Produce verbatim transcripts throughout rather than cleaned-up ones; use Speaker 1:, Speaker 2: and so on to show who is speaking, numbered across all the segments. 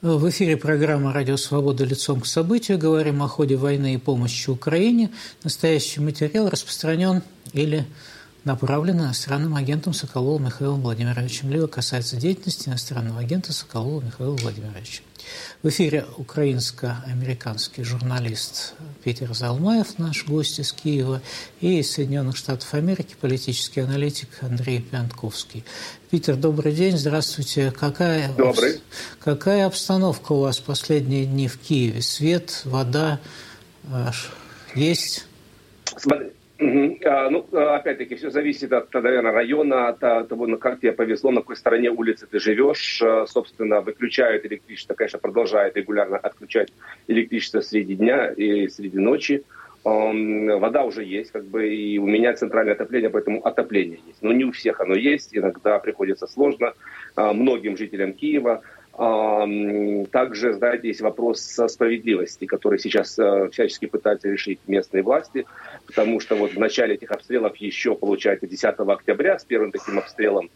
Speaker 1: В эфире программа «Радио Свобода. Лицом к событию». Говорим о ходе войны и помощи Украине. Настоящий материал распространен или направлен иностранным агентом Соколовым Михаилом Владимировичем, либо касается деятельности иностранного агента Соколова Михаила Владимировича. В эфире украинско-американский журналист Питер Залмаев, наш гость из Киева, и из Соединенных Штатов Америки политический аналитик Андрей Пиантковский. Питер, добрый день, здравствуйте. Какая,
Speaker 2: добрый.
Speaker 1: Какая обстановка у вас последние дни в Киеве? Свет, вода есть?
Speaker 2: Смотри. Угу. А, ну, опять-таки, все зависит от, наверное, района, от, от того, как тебе повезло, на какой стороне улицы ты живешь. Собственно, выключают электричество, конечно, продолжают регулярно отключать электричество среди дня и среди ночи. Вода уже есть, как бы, и у меня центральное отопление, поэтому отопление есть. Но не у всех оно есть, иногда приходится сложно многим жителям Киева. Также, знаете, есть вопрос справедливости, который сейчас всячески пытаются решить местные власти, потому что вот в начале этих обстрелов еще, получается, десятого октября, с первым таким обстрелом,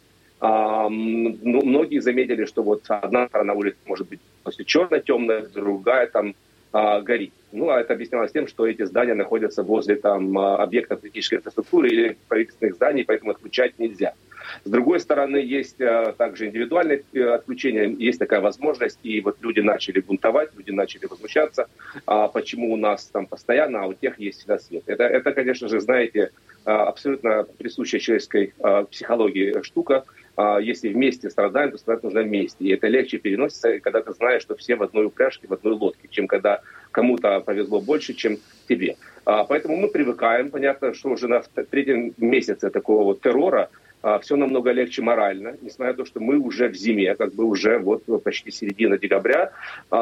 Speaker 2: ну, многие заметили, что вот одна сторона улицы может быть после черно-темная, другая там а, горит. Ну, а это объяснялось тем, что эти здания находятся возле там объектов критической инфраструктуры или правительственных зданий, поэтому отключать нельзя. С другой стороны, есть а, также индивидуальное отключение, есть такая возможность, и вот люди начали бунтовать, люди начали возмущаться, а, почему у нас там постоянно, а у тех есть всегда свет. Это, это конечно же, знаете, абсолютно присущая человеческой а, психологии штука. Если вместе страдаем, то страдать нужно вместе. И это легче переносится, когда ты знаешь, что все в одной упряжке, в одной лодке, чем когда кому-то повезло больше, чем тебе. Поэтому мы привыкаем. Понятно, что уже на третьем месяце такого вот террора все намного легче морально, несмотря на то, что мы уже в зиме, как бы уже вот почти середина декабря.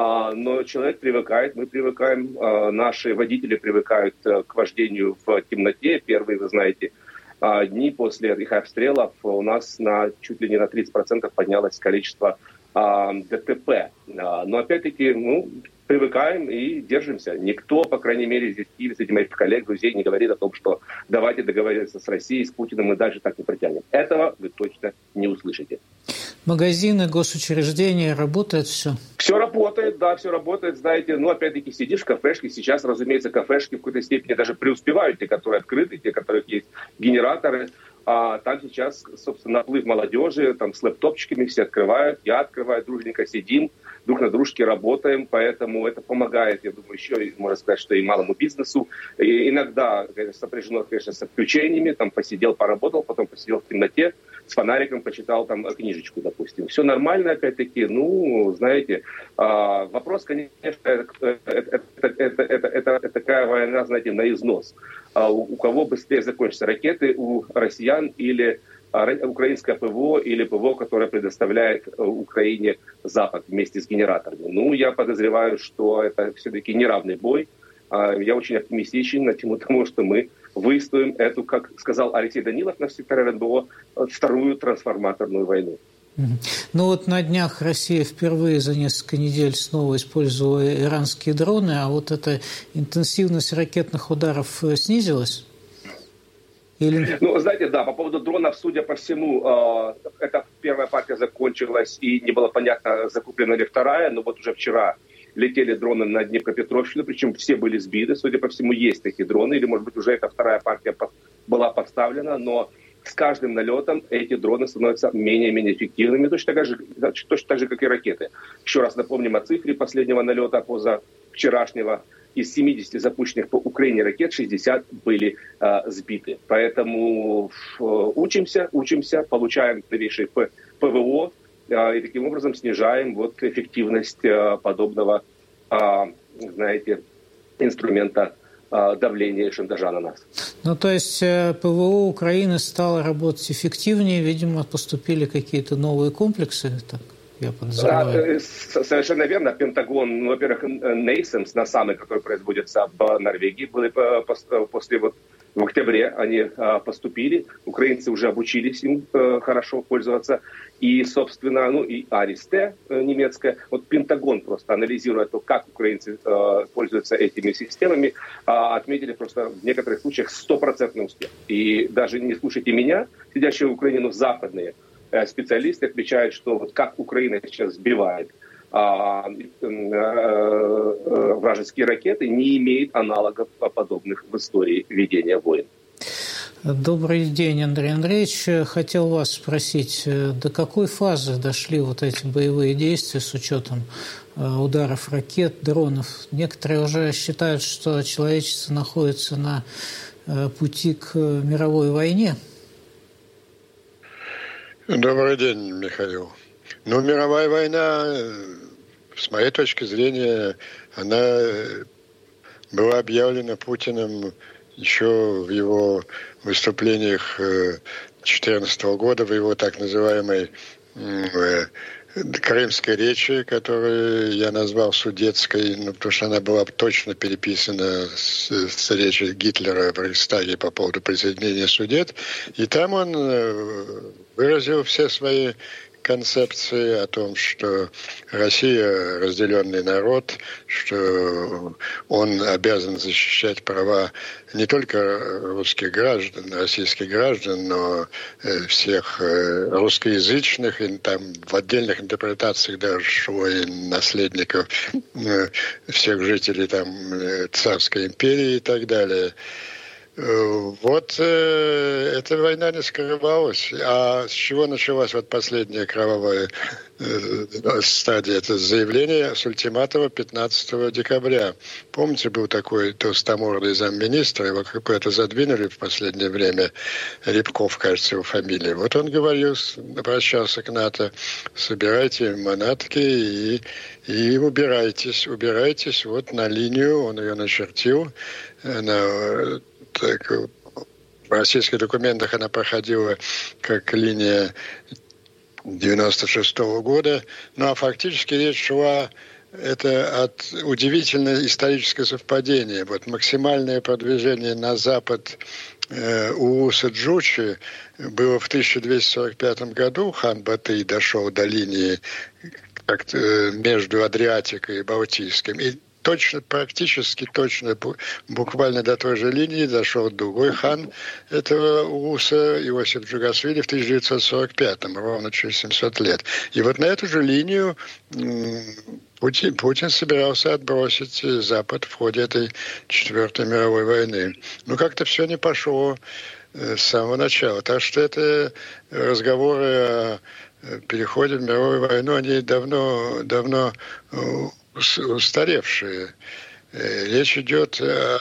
Speaker 2: Но человек привыкает, мы привыкаем, наши водители привыкают к вождению в темноте. Первые, вы знаете, дни после их обстрелов у нас на, чуть ли не на тридцать процентов поднялось количество а, ДТП. А, но опять-таки, ну, привыкаем и держимся. Никто, по крайней мере, здесь в Киеве, среди моих коллег, друзей, не говорит о том, что давайте договориться с Россией, с Путиным, мы дальше так не протянем. Этого вы точно не услышите.
Speaker 1: Магазины, госучреждения, работает все?
Speaker 2: Все работает, да, все работает, знаете. Ну, опять-таки, сидишь в кафешке. Сейчас, разумеется, кафешки в какой-то степени даже преуспевают. Те, которые открыты, те, у которых есть генераторы. А там сейчас, собственно, наплыв молодежи, там с лэптопчиками все открывают. Я открываю, дружненько сидим, друг на дружке работаем. Поэтому это помогает, я думаю, еще, можно сказать, что и малому бизнесу. И иногда, конечно, сопряжено, конечно, с отключениями. Там посидел, поработал, потом посидел в темноте, с фонариком почитал там книжечку, допустим. Все нормально, опять-таки. Ну, знаете, вопрос, конечно, это, это, это, это, это, это такая война, знаете, на износ. У кого быстрее закончатся ракеты, у россиян или украинское ПВО, или ПВО, которое предоставляет Украине Запад вместе с генераторами. Ну, я подозреваю, что это все-таки неравный бой. Я очень оптимистичен на тему того, что мы выстоим эту, как сказал Алексей Данилов на секторе РНБО, вторую трансформаторную войну.
Speaker 1: Ну вот на днях Россия впервые за несколько недель снова использовала иранские дроны, а вот эта интенсивность ракетных ударов снизилась? Или...
Speaker 2: Ну, знаете, да, по поводу дронов, судя по всему, э, эта первая партия закончилась, и не было понятно, закуплена ли вторая, но вот уже вчера летели дроны на Днепропетровщину, причем все были сбиты, судя по всему, есть такие дроны, или, может быть, уже эта вторая партия была поставлена, но с каждым налетом эти дроны становятся менее и менее эффективными, точно так же, точно так же, как и ракеты. Еще раз напомним о цифре последнего налета позавчерашнего. Из семидесяти запущенных по Украине ракет шестьдесят были э, сбиты. Поэтому э, учимся, учимся, получаем новейший ПВО э, и таким образом снижаем вот эффективность э, подобного, э, знаете, инструмента давления и шантажа на нас.
Speaker 1: Ну, то есть ПВО Украины стало работать эффективнее, видимо, поступили какие-то новые комплексы, так я подозреваю.
Speaker 2: Да, совершенно верно. Пентагон, ну, во-первых, Нейсенс, на самый, который производится в Норвегии, были после вот в октябре они поступили. Украинцы уже обучились им хорошо пользоваться. И, собственно, ну и Аристе немецкая. Вот Пентагон просто анализируя то, как украинцы пользуются этими системами, отметили просто в некоторых случаях стопроцентный успех. И даже не слушайте меня, сидящие в Украине, но западные специалисты отмечают, что вот как Украина сейчас сбивает вражеские ракеты, не имеет аналогов подобных в истории ведения войн.
Speaker 1: Добрый день, Андрей Андреевич. Хотел вас спросить, до какой фазы дошли вот эти боевые действия с учетом ударов ракет, дронов? Некоторые уже считают, что человечество находится на пути к мировой войне.
Speaker 3: Добрый день, Михаил. Ну, мировая война, с моей точки зрения, она была объявлена Путиным еще в его выступлениях две тысячи четырнадцатого года, в его так называемой крымской речи, которую я назвал судетской, ну, потому что она была точно переписана с, с речи Гитлера в Рейхстаге по поводу присоединения Судет. И там он выразил все свои концепции о том, что Россия разделенный народ, что он обязан защищать права не только русских граждан, российских граждан, но всех русскоязычных, и там в отдельных интерпретациях даже и наследников всех жителей там царской империи и так далее. Вот э, эта война не скрывалась. А с чего началась вот последняя кровавая э, стадия? Это заявление с ультиматума пятнадцатого декабря. Помните, был такой толстомордый замминистра, его какой-то задвинули в последнее время, Рябков, кажется, его фамилия. Вот он говорил, обращался к НАТО: собирайте манатки и, и убирайтесь, убирайтесь вот на линию, он ее начертил, на так, в российских документах она проходила как линия девяносто шестого года, ну а фактически речь шла это от удивительное историческое совпадение. Вот максимальное продвижение на запад э, Улуса Джучи было в тысяча двести сорок пятом году. Хан Батый дошел до линии как-то между Адриатикой и Балтийским. И точно, практически точно, буквально до той же линии дошел другой хан этого Улуса, Иосиф Джугашвили, в тысяча девятьсот сорок пятом, ровно через семьсот лет. И вот на эту же линию Путин, Путин собирался отбросить Запад в ходе этой Четвертой мировой войны. Но как-то все не пошло с самого начала. Так что это разговоры о переходе в мировую войну, они давно, давно устаревшие. Речь идет о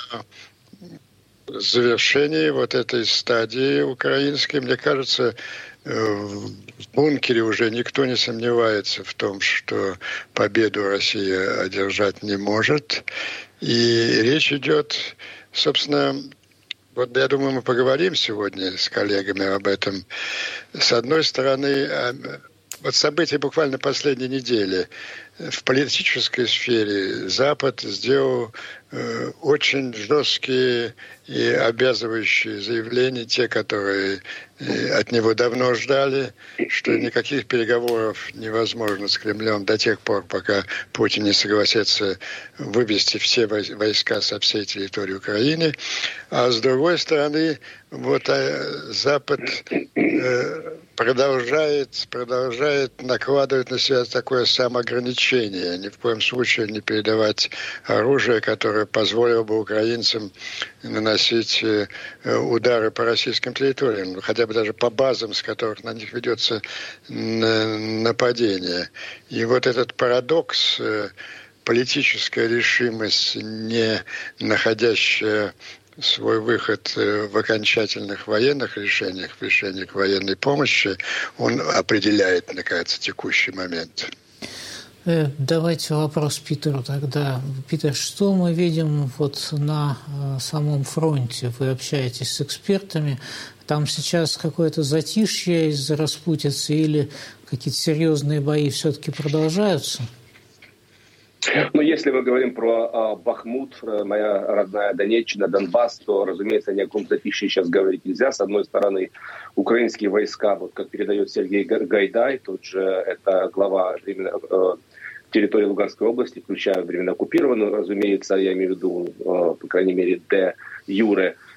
Speaker 3: завершении вот этой стадии украинской. Мне кажется, в бункере уже никто не сомневается в том, что победу Россия одержать не может. И речь идет, собственно, вот я думаю, мы поговорим сегодня с коллегами об этом. С одной стороны, вот события буквально последней недели. В политической сфере Запад сделал э, очень жесткие и обязывающие заявления, те, которые э, от него давно ждали, что никаких переговоров невозможно с Кремлем до тех пор, пока Путин не согласится вывести все войска со всей территории Украины. А с другой стороны, вот э, Запад э, продолжает, продолжает накладывать на себя такое самоограничение. Ни в коем случае не передавать оружие, которое позволило бы украинцам наносить удары по российским территориям, хотя бы даже по базам, с которых на них ведется нападение. И вот этот парадокс, политическая решимость, не находящая свой выход в окончательных военных решениях, в решениях военной помощи, он определяет, мне кажется, текущий момент.
Speaker 1: Давайте вопрос Питеру тогда. Питер, что мы видим вот на самом фронте? Вы общаетесь с экспертами. Там сейчас какое-то затишье из-за распутицы или какие-то серьезные бои все-таки продолжаются?
Speaker 2: Ну, если мы говорим про а, Бахмут, моя родная Донеччина, Донбасс, то, разумеется, ни о каком затишье сейчас говорить нельзя. С одной стороны, украинские войска, вот как передает Сергей Гайдай, тут же это глава временно, э, территории Луганской области, включая временно оккупированную, разумеется, я имею в виду, э, по крайней мере, де юре,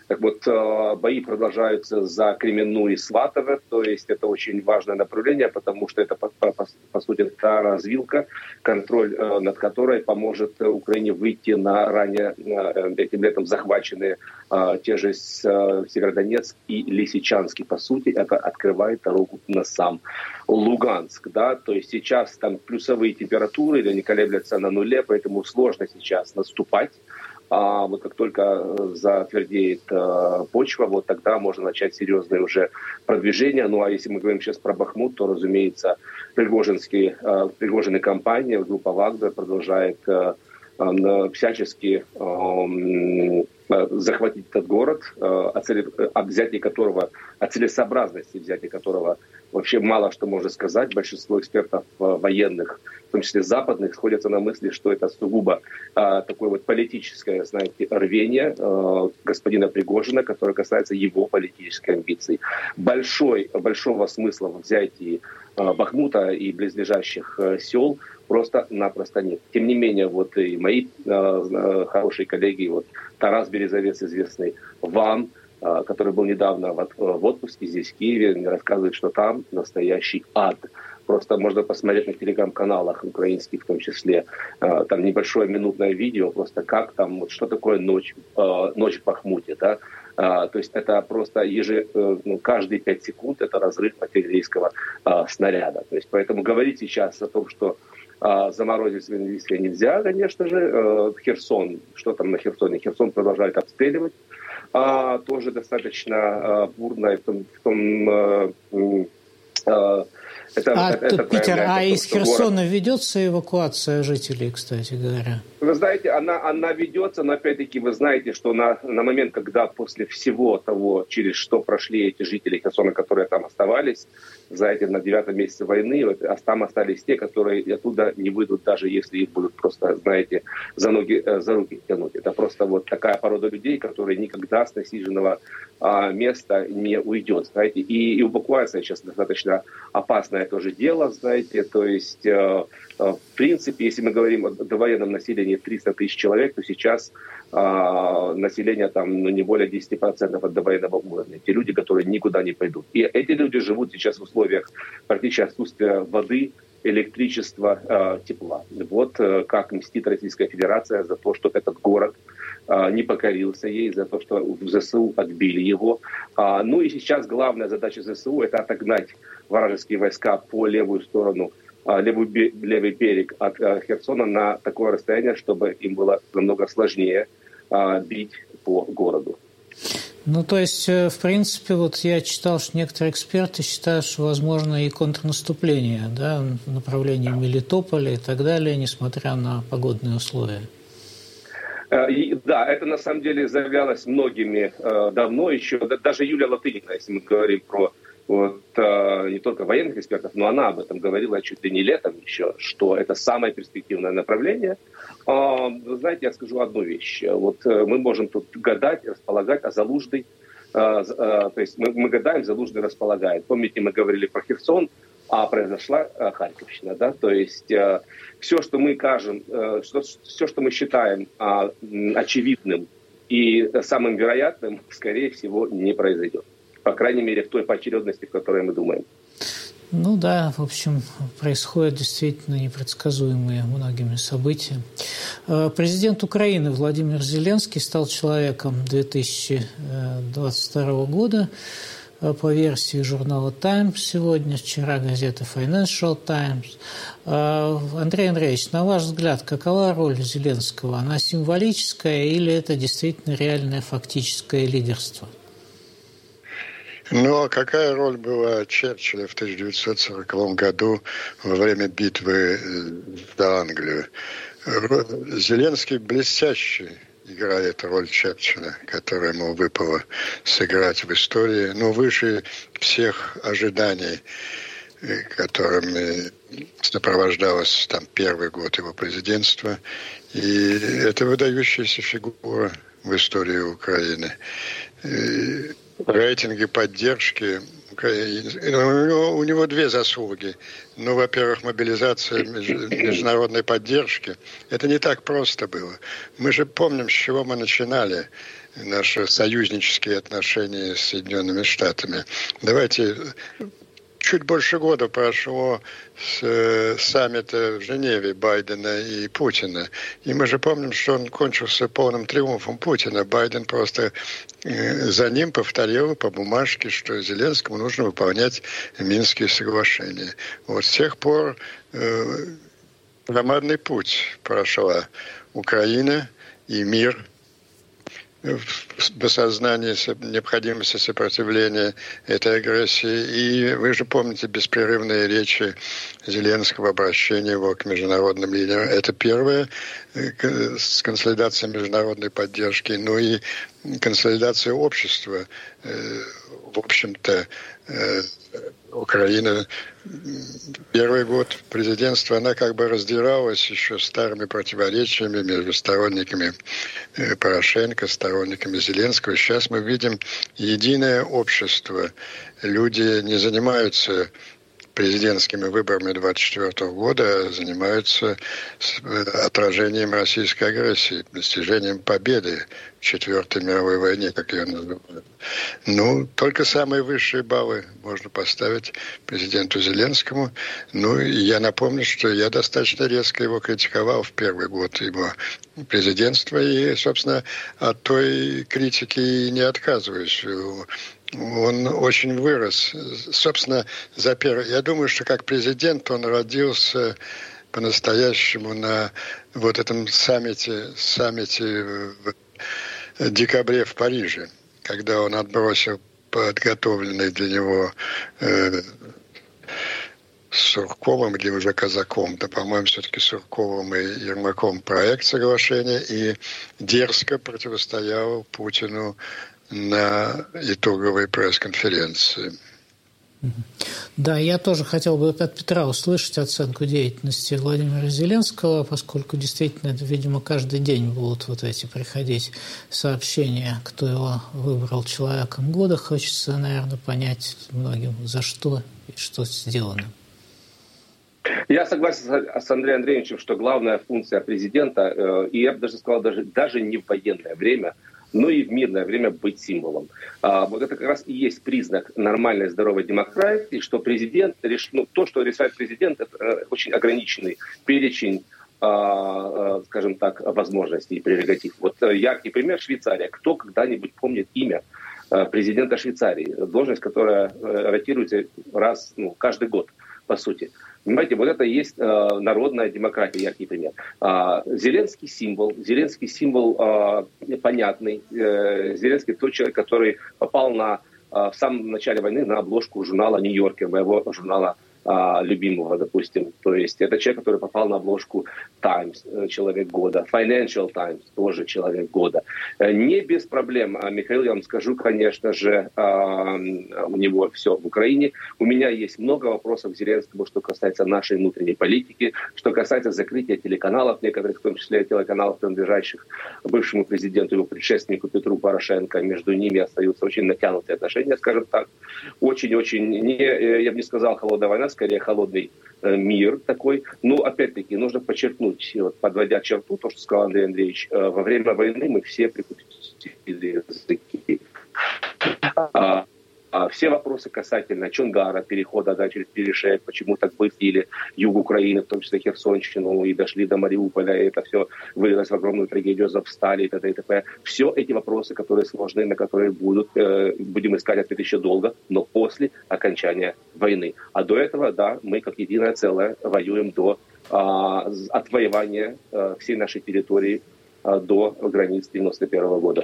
Speaker 2: Так вот, бои продолжаются за Кременну и Сватово, то есть это очень важное направление, потому что это, по, по, по сути, та развилка, контроль над которой поможет Украине выйти на ранее этим летом захваченные те же Северодонецк и Лисичанский. По сути, это открывает дорогу на сам Луганск. Да? То есть сейчас там плюсовые температуры, они колеблются на нуле, поэтому сложно сейчас наступать. А вот как только затвердеет э, почва, вот тогда можно начать серьезное уже продвижение. Ну а если мы говорим сейчас про Бахмут, то, разумеется, Пригожинские, э, Пригожинная компания, группа Вагнер продолжает э, э, всячески э, э, захватить этот город, э, о, цели, о взятии которого, о целесообразности взятия которого вообще мало что можно сказать. Большинство экспертов э, военных, в том числе западных, сходятся на мысли, что это сугубо а, такое вот политическое, знаете, рвение а, господина Пригожина, которое касается его политической амбиции. Большой, большого смысла в взятии а, Бахмута и близлежащих а, сел просто-напросто нет. Тем не менее, вот и мои а, хорошие коллеги, вот Тарас Березовец, известный вам, а, который был недавно в, в отпуске здесь, в Киеве, мне рассказывает, что там настоящий ад. Просто можно посмотреть на телеграм-каналах украинских, в том числе, э, там небольшое минутное видео, просто как там, вот, что такое ночь, э, ночь в Бахмуте, да. Э, то есть это просто еже, э, ну, каждые пять секунд это разрыв артиллерийского э, снаряда. То есть поэтому говорить сейчас о том, что э, заморозить военные действия нельзя, конечно же. Э, Херсон, что там на Херсоне? Херсон продолжает обстреливать. Э, тоже достаточно э, бурно в том... В том э, э, Это,
Speaker 1: а,
Speaker 2: это, это
Speaker 1: Питер, а
Speaker 2: том,
Speaker 1: из Херсона
Speaker 2: город...
Speaker 1: ведется эвакуация жителей, кстати говоря?
Speaker 2: Вы знаете, она, она ведется, но опять-таки вы знаете, что на, на момент, когда после всего того, через что прошли эти жители Херсона, которые там оставались, за эти на девятом месяце войны, вот, а там остались те, которые оттуда не выйдут, даже если их будут просто, знаете, за ноги, за руки тянуть. Это просто вот такая порода людей, которые никогда с насиженного а, места не уйдет, знаете. И, и эвакуация сейчас достаточно опасное тоже дело, знаете, то есть э, э, в принципе, если мы говорим о довоенном населении триста тысяч человек, то сейчас э, население там, ну, не более десять процентов от довоенного уровня. Те люди, которые никуда не пойдут. И эти люди живут сейчас в условиях практически отсутствия воды, электричества, э, тепла. Вот э, как мстит Российская Федерация за то, что этот город э, не покорился ей, за то, что в ЗСУ отбили его. А, ну и сейчас главная задача ЗСУ — это отогнать вражеские войска по левую сторону, э, левый, левый берег от э, Херсона на такое расстояние, чтобы им было намного сложнее э, бить по городу.
Speaker 1: Ну, то есть, в принципе, вот я читал, что некоторые эксперты считают, что возможно и контрнаступление, да, в направлении Мелитополя и так далее, несмотря на погодные условия.
Speaker 2: И, да, это на самом деле заявлялось многими э, давно еще, да, даже Юлия Латынина, если мы говорим про вот, э, не только военных экспертов, но она об этом говорила чуть ли не летом еще, что это самое перспективное направление. Э, знаете, я скажу одну вещь. Вот э, мы можем тут гадать, располагать, а Залужный, э, э, то есть мы, мы гадаем, Залужный располагает. Помните, мы говорили про Херсон, а произошла э, Харьковщина, да, то есть э, все, что мы кажем, э, что, все, что мы считаем э, очевидным и самым вероятным, скорее всего, не произойдет. По крайней мере, в той поочередности, в которой мы думаем.
Speaker 1: Ну да, в общем, происходят действительно непредсказуемые многими события. Президент Украины Владимир Зеленский стал человеком две тысячи двадцать второго года по версии журнала «Таймс» сегодня, вчера газеты «Financial Times». Андрей Андреевич, на ваш взгляд, какова роль Зеленского? Она символическая или это действительно реальное фактическое лидерство?
Speaker 3: Ну, а какая роль была Черчилля в тысяча девятьсот сороковом году во время битвы за Англию? Зеленский блестящий играет роль Черчилля, которую ему выпало сыграть в истории, но выше всех ожиданий, которыми сопровождалось там первый год его президентства. И это выдающаяся фигура в истории Украины. И рейтинги поддержки Украине. У него, у него две заслуги. Ну, во-первых, мобилизация международной поддержки. Это не так просто было. Мы же помним, с чего мы начинали наши союзнические отношения с Соединенными Штатами. Давайте... Чуть больше года прошло с саммита в Женеве Байдена и Путина. И мы же помним, что он кончился полным триумфом Путина. Байден просто за ним повторил по бумажке, что Зеленскому нужно выполнять Минские соглашения. Вот с тех пор э, громадный путь прошла Украина и мир в осознании необходимости сопротивления этой агрессии. И вы же помните беспрерывные речи Зеленского, обращения его к международным лидерам. Это первое, с консолидацией международной поддержки, ну и консолидация общества. В общем-то, Украина первый год президентства, она как бы раздиралась еще старыми противоречиями между сторонниками Порошенко, сторонниками Зеленского. Сейчас мы видим единое общество. Люди не занимаются президентскими выборами двадцать четвёртого года, а занимаются отражением российской агрессии, достижением победы в Четвертой мировой войне, как ее называют. Ну, только самые высшие баллы можно поставить президенту Зеленскому. Ну, и я напомню, что я достаточно резко его критиковал в первый год его президентства, и, собственно, от той критики и не отказываюсь. Он очень вырос. Собственно, за первый... Я думаю, что как президент он родился по-настоящему на вот этом саммите, саммите в декабре в Париже, когда он отбросил подготовленный для него э, Сурковым или уже Казаком, да, по-моему, все-таки Сурковым и Ермаком проект соглашения и дерзко противостоял Путину на итоговой пресс-конференции.
Speaker 1: Да, я тоже хотел бы от Петра услышать оценку деятельности Владимира Зеленского, поскольку действительно, это, видимо, каждый день будут вот эти приходить сообщения, кто его выбрал человеком года. Хочется, наверное, понять многим, за что и что сделано.
Speaker 2: Я согласен с Андреем Андреевичем, что главная функция президента, и я бы даже сказал, даже, даже не в военное время, но и в мирное время быть символом. А, вот это как раз и есть признак нормальной, здоровой демократии, что президент, ну, то, что решает президент, это очень ограниченный перечень, а, скажем так, возможностей и прерогатив. Вот яркий пример — Швейцария. Кто когда-нибудь помнит имя президента Швейцарии? Должность, которая ротируется раз, ну, каждый год, по сути. Понимаете, вот это и есть э, народная демократия, яркий пример. А, Зеленский символ, Зеленский символ э, понятный. Э, Зеленский тот человек, который попал на, э, в самом начале войны на обложку журнала «Нью-Йоркер», моего журнала э, любимого, допустим. То есть это человек, который попал на обложку «Таймс», человек года, Financial Times, тоже человек года. Э, не без проблем. А, Михаил, я вам скажу, конечно же, э, у него все в Украине. У меня есть много вопросов к Зеленскому, что касается нашей внутренней политики, что касается закрытия телеканалов, некоторых, в том числе телеканалов, принадлежащих бывшему президенту, его предшественнику Петру Порошенко. Между ними остаются очень натянутые отношения, скажем так. Очень-очень, не, я бы не сказал холодная война, скорее холодный э, мир такой. Но, опять-таки, нужно подчеркнуть, вот, подводя черту, то, что сказал Андрей Андреевич, э, во время войны мы все прикусили языки. А, а все вопросы касательно Чонгара, перехода, да, через Перешейк, почему так быстро юг Украины, в том числе Херсонщину, и дошли до Мариуполя, и это все вылилось в огромную трагедию, Азовстали и т.д. и т.п. Все эти вопросы, которые сложны, на которые будут, э, будем искать ответ еще долго, но после окончания войны. А до этого, да, мы как единое целое воюем до э, отвоевания э, всей нашей территории э, до границ девяносто первого года.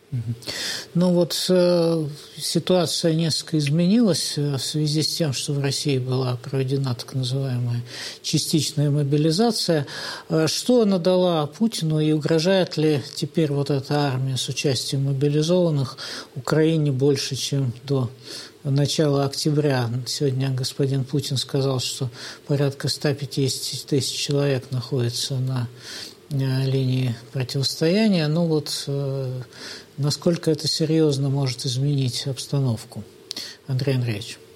Speaker 1: Ну вот э, ситуация несколько изменилась в связи с тем, что в России была проведена так называемая частичная мобилизация. Что она дала Путину и угрожает ли теперь вот эта армия с участием мобилизованных Украине больше, чем до начала октября? Сегодня господин Путин сказал, что порядка сто пятьдесят тысяч человек находится на линии противостояния. Ну вот насколько это серьезно может изменить обстановку? Андрей Андреевич.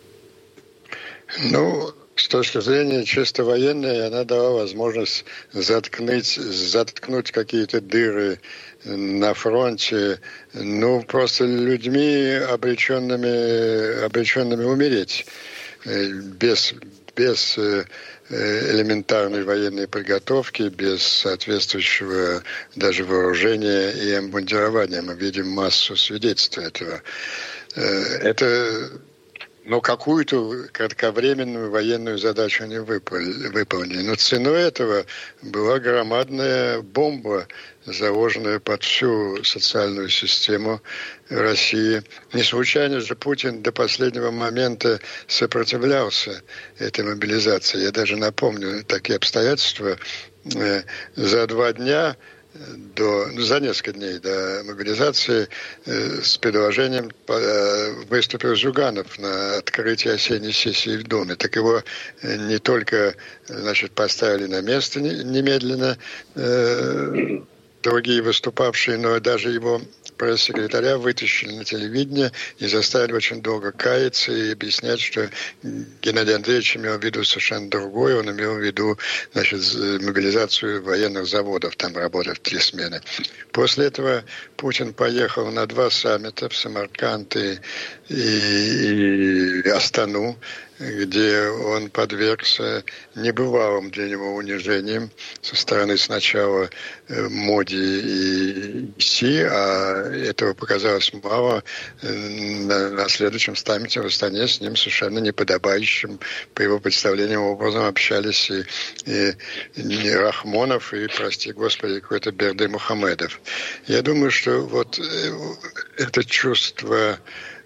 Speaker 3: Ну, с точки зрения чисто военной, она дала возможность заткнуть, заткнуть какие-то дыры на фронте, ну, просто людьми, обреченными, обреченными умереть, без, без элементарной военной подготовки, без соответствующего даже вооружения и обмундирования. Мы видим массу свидетельств этого. Это... Но какую-то кратковременную военную задачу они выполнили. Но ценой этого была громадная бомба, заложенная под всю социальную систему России. Не случайно же Путин до последнего момента сопротивлялся этой мобилизации. Я даже напомню такие обстоятельства. За два дня До, ну, за несколько дней до мобилизации э, с предложением э, выступил Зюганов на открытии осенней сессии в Думе. Так его э, не только, значит, поставили на место немедленно э, другие выступавшие, но даже его пресс-секретаря вытащили на телевидение и заставили очень долго каяться и объяснять, что Геннадий Андреевич имел в виду совершенно другое. Он имел в виду, значит, мобилизацию военных заводов, там работать в три смены. После этого Путин поехал на два саммита в Самарканд и, и, и Астану, где он подвергся небывалым для него унижениям со стороны сначала Моди и Си, а этого показалось мало. На, на следующем саммите в Астане с ним совершенно неподобающим, по его представлениям, образом общались и, и, и Рахмонов, и, прости господи, какой-то Берды Мухамедов. Я думаю, что вот это чувство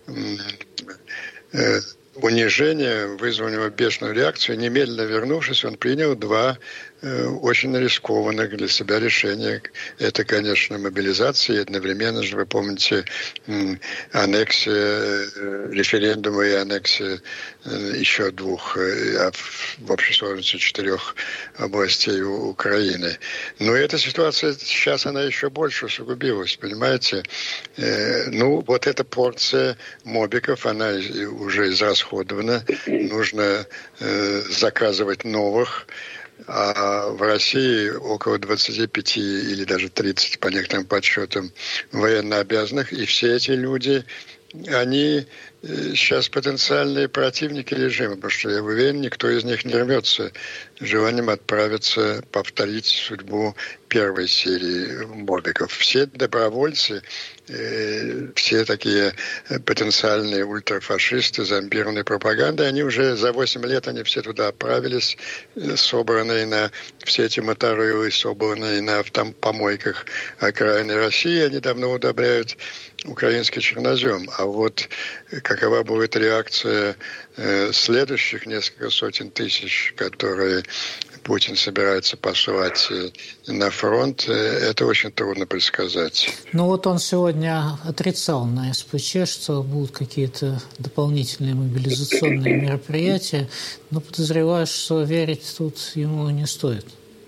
Speaker 3: э, унижение вызвало у него бешеную реакцию. Немедленно вернувшись, он принял два э, очень рискованных для себя решения. Это, конечно, мобилизация. И одновременно же, вы помните, э, аннексия, э, референдума и аннексия э, еще двух, э, в общей сложности четырех областей Украины. Но эта ситуация сейчас, она еще больше усугубилась, понимаете? Э, ну, вот эта порция мобиков, она уже израсходована. Нужно э, заказывать новых. А в России около двадцати пяти или даже тридцати, по некоторым подсчетам, военнообязанных. И все эти люди, они сейчас потенциальные противники режима, потому что, я уверен, никто из них не рвется желанием отправиться, повторить судьбу первой серии мобиков. Все добровольцы, все такие потенциальные ультрафашисты, зомбированные пропагандой, они уже за восемь лет, они все туда отправились, собранные на все эти моторылы, собранные на там помойках окраины России, они давно удобряют украинский чернозем. А вот какова будет реакция э, следующих несколько сотен тысяч, которые Путин собирается послать на фронт, это очень трудно предсказать.
Speaker 1: Ну вот он сегодня отрицал на СПЧ, что будут какие-то дополнительные мобилизационные мероприятия, но подозреваю, что верить тут ему не стоит.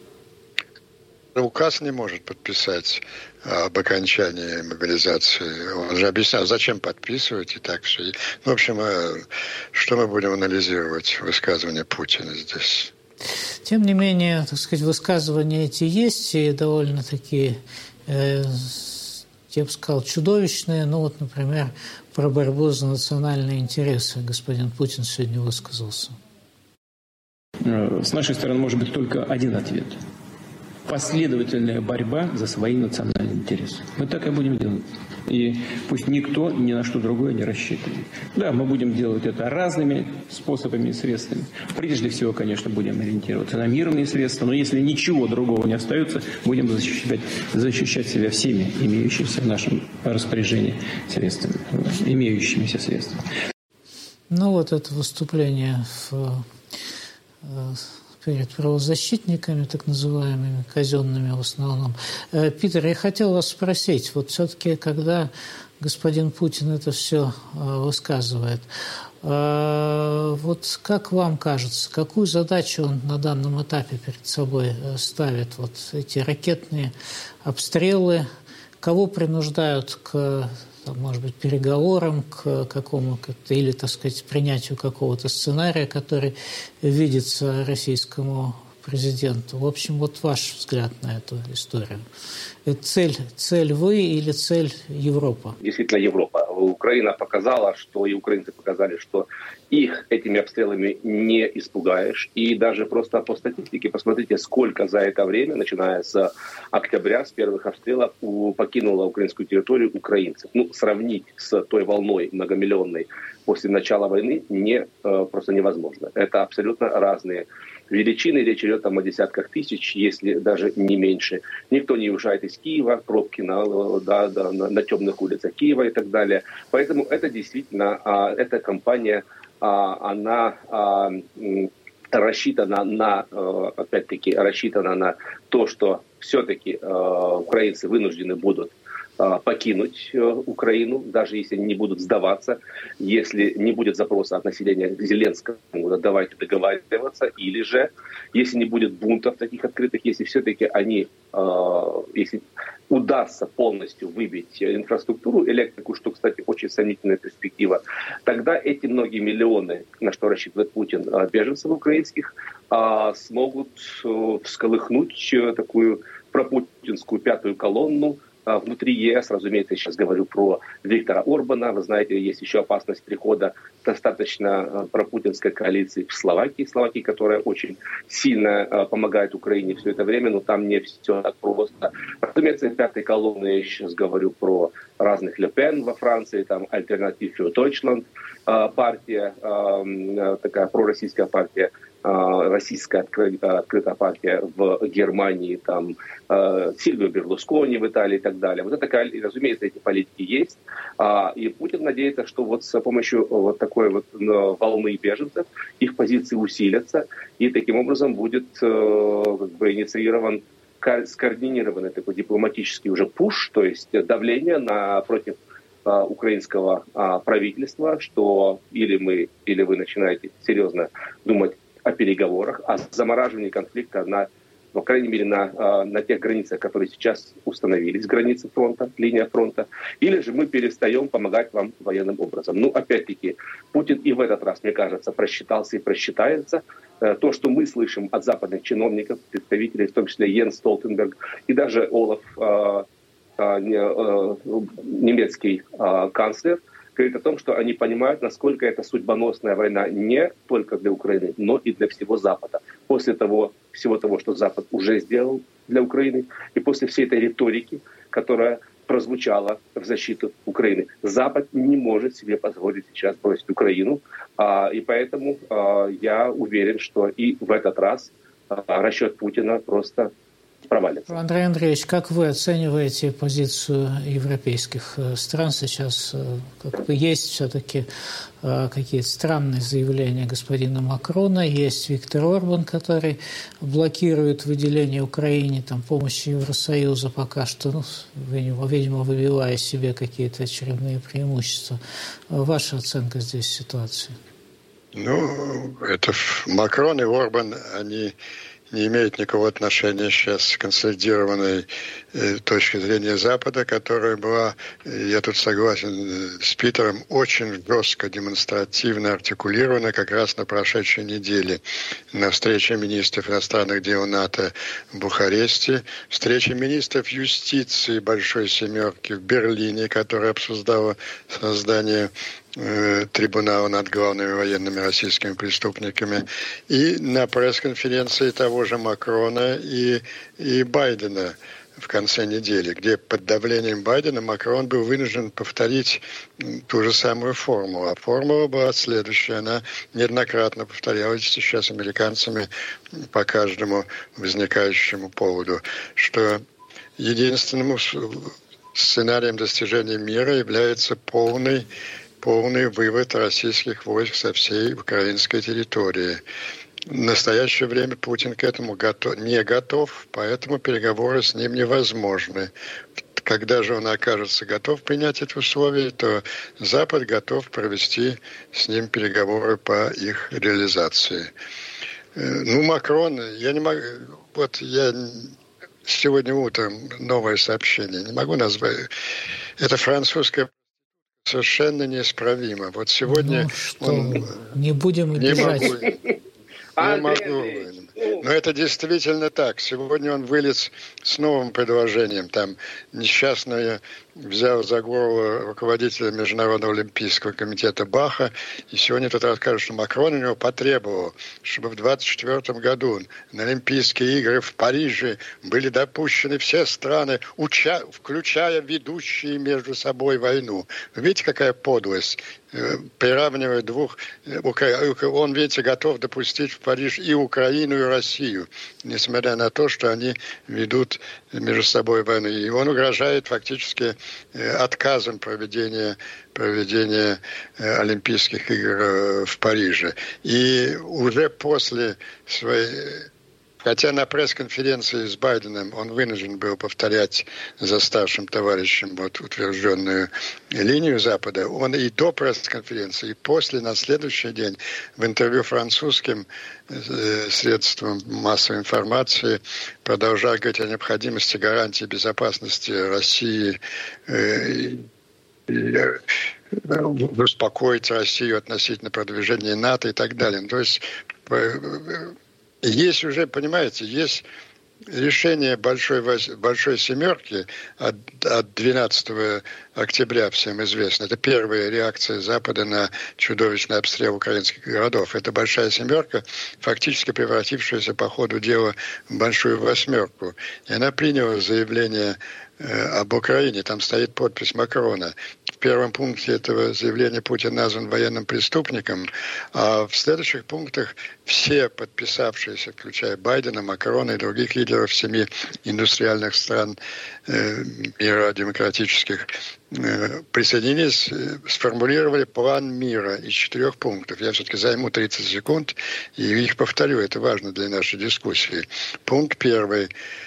Speaker 3: Указ не может подписать об окончании мобилизации. Он же объяснял, зачем подписывать и так все. В общем, что мы будем анализировать высказывания Путина здесь?
Speaker 1: Тем не менее, так сказать, высказывания эти есть, и довольно-таки, э, я бы сказал, чудовищные. Ну вот, например, про борьбу за национальные интересы господин Путин сегодня высказался.
Speaker 4: С нашей стороны может быть только один ответ. Последовательная борьба за свои национальные интересы. Мы так и будем делать. И пусть никто ни на что другое не рассчитывает. Да, мы будем делать это разными способами и средствами. Прежде всего, конечно, будем ориентироваться на мирные средства, но если ничего другого не остается, будем защищать, защищать себя всеми имеющимися в нашем распоряжении средствами, имеющимися средствами.
Speaker 1: Ну вот это выступление в... перед правозащитниками, так называемыми, казенными в основном. Питер, я хотел вас спросить, вот все-таки, когда господин Путин это все высказывает, вот как вам кажется, какую задачу он на данном этапе перед собой ставит? Вот эти ракетные обстрелы, кого принуждают к там, может быть, переговорам, к какому-то, или, так сказать, принятию какого-то сценария, который видится российскому президенту. В общем, вот ваш взгляд на эту историю. Это цель, цель вы или цель Европа?
Speaker 2: Действительно, Европа. Украина показала, что и украинцы показали, что их этими обстрелами не испугаешь. И даже просто по статистике посмотрите, сколько за это время, начиная с октября, с первых обстрелов, покинуло украинскую территорию украинцев. Ну, сравнить с той волной многомиллионной после начала войны не, просто невозможно. Это абсолютно разные величины. Речь идет там о десятках тысяч, если даже не меньше. Никто не уезжает из Киева, пробки на, да, да, на, на темных улицах Киева и так далее. Поэтому это действительно, а, эта кампания, а, она а, рассчитана на, опять-таки, рассчитана на то, что все-таки а, украинцы вынуждены будут покинуть Украину, даже если они не будут сдаваться, если не будет запроса от населения к Зеленскому, давайте договариваться, или же, если не будет бунтов таких открытых, если все-таки они, если удастся полностью выбить инфраструктуру, электрику, что, кстати, очень сомнительная перспектива, тогда эти многие миллионы, на что рассчитывает Путин, беженцев украинских, смогут всколыхнуть такую пропутинскую пятую колонну внутри ЕС. Разумеется, я сейчас говорю про Виктора Орбана. Вы знаете, есть еще опасность прихода достаточно пропутинской коалиции в Словакии. Словакии, которая очень сильно помогает Украине все это время, но там не все так просто. Разумеется, пятой колонны я сейчас говорю про разных Ле Пен во Франции, там Альтернатив фюр Дойчланд партия, такая пророссийская партия, российская открытая партия в Германии, там Сильвио Берлускони в Италии и так далее. Вот это, разумеется, эти политики есть. И Путин надеется, что вот с помощью вот такой вот волны беженцев их позиции усилятся, и таким образом будет как бы инициирован скоординированный такой дипломатический уже пуш, то есть давление на, против украинского правительства, что или мы, или вы начинаете серьезно думать о переговорах, о замораживании конфликта на, по крайней мере, на, на тех границах, которые сейчас установились, границы фронта, линия фронта, или же мы перестаем помогать вам военным образом. Ну, опять-таки, Путин и в этот раз, мне кажется, просчитался и просчитается. То, что мы слышим от западных чиновников, представителей, в том числе Йенс Столтенберг и даже Олаф, немецкий канцлер, говорит о том, что они понимают, насколько это судьбоносная война не только для Украины, но и для всего Запада. После того, всего того, что Запад уже сделал для Украины, и после всей этой риторики, которая прозвучала в защиту Украины, Запад не может себе позволить сейчас бросить Украину. И поэтому я уверен, что и в этот раз расчет Путина просто провалится.
Speaker 1: Андрей Андреевич, как вы оцениваете позицию европейских стран сейчас? Как бы есть все-таки какие-то странные заявления господина Макрона, есть Виктор Орбан, который блокирует выделение Украине там, помощи Евросоюза пока что, ну, видимо, выбивая себе какие-то очередные преимущества. Ваша оценка здесь ситуации?
Speaker 3: Ну, это Макрон и Орбан, они не имеют никакого отношения сейчас к консолидированной э, точке зрения Запада, которая была, я тут согласен с Питером, очень жестко, демонстративно артикулирована как раз на прошедшей неделе на встрече министров иностранных дел НАТО в Бухаресте, встрече министров юстиции Большой Семерки в Берлине, которая обсуждала создание трибунала над главными военными российскими преступниками, и на пресс-конференции того же Макрона и, и Байдена в конце недели, где под давлением Байдена Макрон был вынужден повторить ту же самую формулу. А формула была следующая. Она неоднократно повторялась сейчас американцами по каждому возникающему поводу, что единственным сценарием достижения мира является полный полный вывод российских войск со всей украинской территории. В настоящее время Путин к этому готов, не готов, поэтому переговоры с ним невозможны. Когда же он окажется готов принять эти условия, то Запад готов провести с ним переговоры по их реализации. Ну, Макрон, я не могу... Вот я сегодня утром новое сообщение, не могу назвать... Это французское совершенно неисправимо. Вот сегодня
Speaker 1: ну, что,
Speaker 3: он...
Speaker 1: Не будем
Speaker 3: не
Speaker 1: обижать.
Speaker 3: могу, не могу. Но это действительно так. Сегодня он вылез с новым предложением. Там несчастная взял за горло руководителя Международного олимпийского комитета Баха, и сегодня тот расскажет, что Макрон у него потребовал, чтобы в двадцать четвёртом году на Олимпийские игры в Париже были допущены все страны, уча... включая ведущие между собой войну. Видите, какая подлость? Приравнивая двух... Он, видите, готов допустить в Париж и Украину, и Россию, несмотря на то, что они ведут между собой войну. И он угрожает фактически отказом проведения, проведения Олимпийских игр в Париже. И уже после своей... Хотя на пресс-конференции с Байденом он вынужден был повторять за старшим товарищем вот утвержденную линию Запада, он и до пресс-конференции, и после, на следующий день, в интервью французским средствам массовой информации продолжал говорить о необходимости гарантии безопасности России, успокоить Россию относительно продвижения НАТО и так далее. То есть есть уже, понимаете, есть решение большой, большой семерки от, от двенадцатого октября, всем известно. Это первая реакция Запада на чудовищный обстрел украинских городов. Это большая семерка, фактически превратившаяся по ходу дела в большую восьмерку. И она приняла заявление э, об Украине. Там стоит подпись Макрона. В первом пункте этого заявления Путин назван военным преступником, а в следующих пунктах все подписавшиеся, включая Байдена, Макрона и других лидеров семи индустриальных стран э, мира демократических, э, присоединились, э, сформулировали план мира из четырех пунктов. Я все-таки займу тридцать секунд и их повторю, это важно для нашей дискуссии. Пункт первый.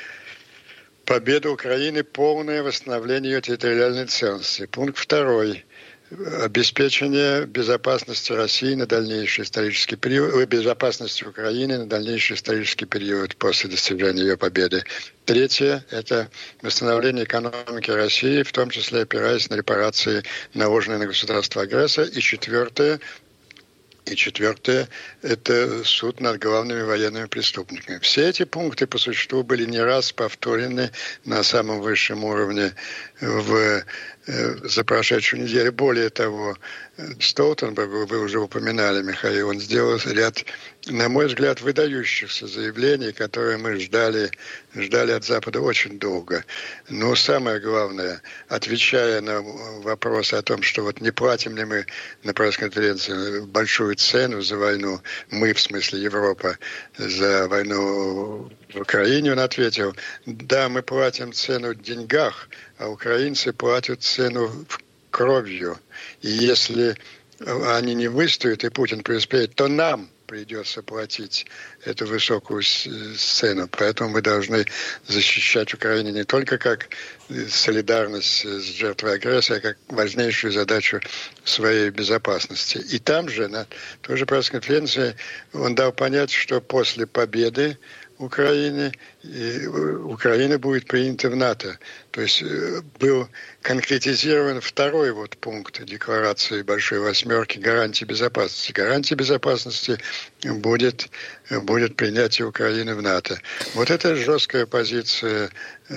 Speaker 3: Победа Украины – полное восстановление ее территориальной целостности. Пункт второй. Обеспечение безопасности России на дальнейший исторический период, безопасности Украины на дальнейший исторический период после достижения ее победы. Третье – это восстановление экономики России, в том числе опираясь на репарации, наложенные на государство-агрессора. И четвертое – И четвертое – это суд над главными военными преступниками. Все эти пункты по существу были не раз повторены на самом высшем уровне в, за прошедшую неделю. Более того, Столтенберг, вы уже упоминали, Михаил, он сделал ряд, на мой взгляд, выдающихся заявлений, которые мы ждали, ждали от Запада очень долго. Но самое главное, отвечая на вопрос о том, что вот не платим ли мы на пресс-конференции большую цену за войну, мы, в смысле Европа, за войну в Украине, он ответил, да, мы платим цену в деньгах, а украинцы платят цену кровью. И если они не выстоят, и Путин преуспеет, то нам придется платить эту высокую цену. Поэтому мы должны защищать Украину не только как солидарность с жертвой агрессии, а как важнейшую задачу своей безопасности. И там же, на той же пресс-конференции, он дал понять, что после победы Украины, Украина будет принята в НАТО. То есть был конкретизирован второй вот пункт декларации Большой Восьмерки гарантии безопасности. Гарантия безопасности будет, будет принятие Украины в НАТО. Вот это жесткая позиция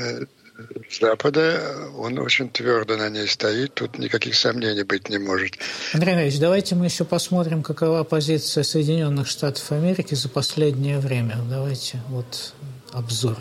Speaker 3: Запада, он очень твердо на ней стоит, тут никаких сомнений быть не может.
Speaker 1: Андрей Андреевич, давайте мы еще посмотрим, какова позиция Соединенных Штатов Америки за последнее время. Давайте вот обзор.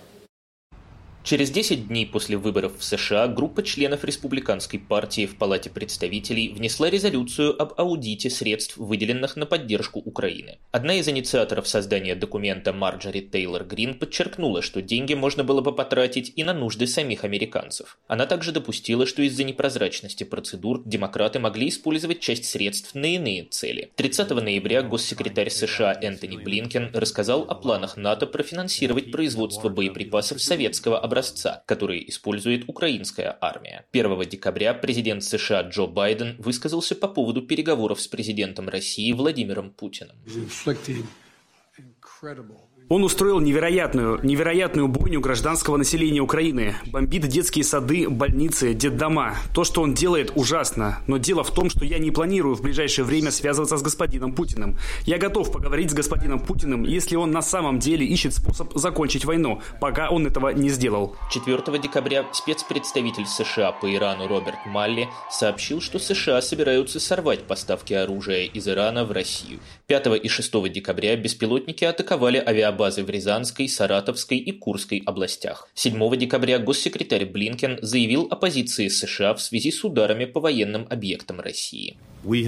Speaker 5: Через десять дней после выборов в США группа членов Республиканской партии в Палате представителей внесла резолюцию об аудите средств, выделенных на поддержку Украины. Одна из инициаторов создания документа Марджори Тейлор Грин подчеркнула, что деньги можно было бы потратить и на нужды самих американцев. Она также допустила, что из-за непрозрачности процедур демократы могли использовать часть средств на иные цели. тридцатого ноября госсекретарь США Энтони Блинкен рассказал о планах НАТО профинансировать производство боеприпасов советского образца. образца, которые использует украинская армия. первого декабря президент США Джо Байден высказался по поводу переговоров с президентом России Владимиром Путиным.
Speaker 6: Он устроил невероятную, невероятную бойню гражданского населения Украины. Бомбит детские сады, больницы, детдома. То, что он делает, ужасно. Но дело в том, что я не планирую в ближайшее время связываться с господином Путиным. Я готов поговорить с господином Путиным, если он на самом деле ищет способ закончить войну, пока он этого не сделал.
Speaker 5: четвёртого декабря спецпредставитель США по Ирану Роберт Малли сообщил, что США собираются сорвать поставки оружия из Ирана в Россию. пятого и шестого декабря беспилотники атаковали авиабазы в Рязанской, Саратовской и Курской областях. седьмого декабря госсекретарь Блинкен заявил о позиции США в связи с ударами по военным объектам России.
Speaker 7: Мы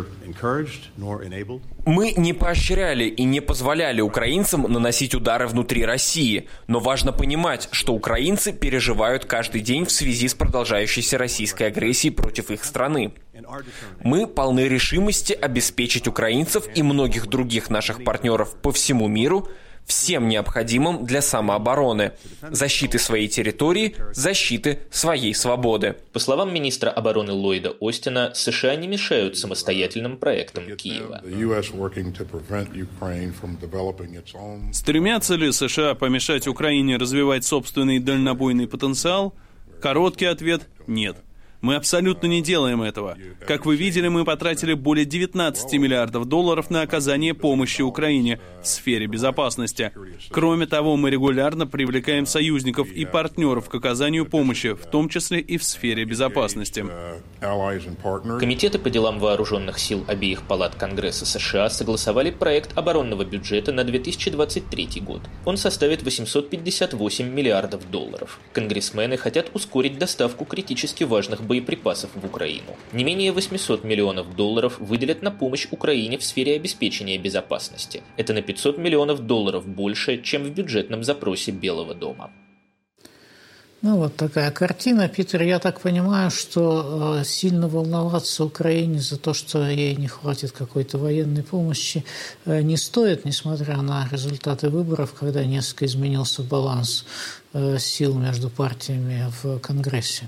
Speaker 8: не поощряли и не позволяли украинцам наносить удары внутри России, но важно понимать, что украинцы переживают каждый день в связи с продолжающейся российской агрессией против их страны. Мы полны решимости обеспечить украинцев и многих других наших партнеров по всему миру всем необходимым для самообороны, защиты своей территории, защиты своей свободы.
Speaker 5: По словам министра обороны Ллойда Остина, США не мешают самостоятельным проектам Киева.
Speaker 9: Стремятся ли США помешать Украине развивать собственный дальнобойный потенциал? Короткий ответ – нет. Мы абсолютно не делаем этого. Как вы видели, мы потратили более девятнадцати миллиардов долларов на оказание помощи Украине в сфере безопасности. Кроме того, мы регулярно привлекаем союзников и партнеров к оказанию помощи, в том числе и в сфере безопасности.
Speaker 5: Комитеты по делам вооруженных сил обеих палат Конгресса США согласовали проект оборонного бюджета на две тысячи двадцать третий год. Он составит восемьсот пятьдесят восемь миллиардов долларов. Конгрессмены хотят ускорить доставку критически важных боеприпасов в Украину. Не менее восемьсот миллионов долларов выделят на помощь Украине в сфере обеспечения безопасности. Это на пятьсот миллионов долларов больше, чем в бюджетном запросе Белого дома.
Speaker 1: Ну, вот такая картина. Питер, я так понимаю, что э, сильно волноваться Украине за то, что ей не хватит какой-то военной помощи, э, не стоит, несмотря на результаты выборов, когда несколько изменился баланс э, сил между партиями в Конгрессе.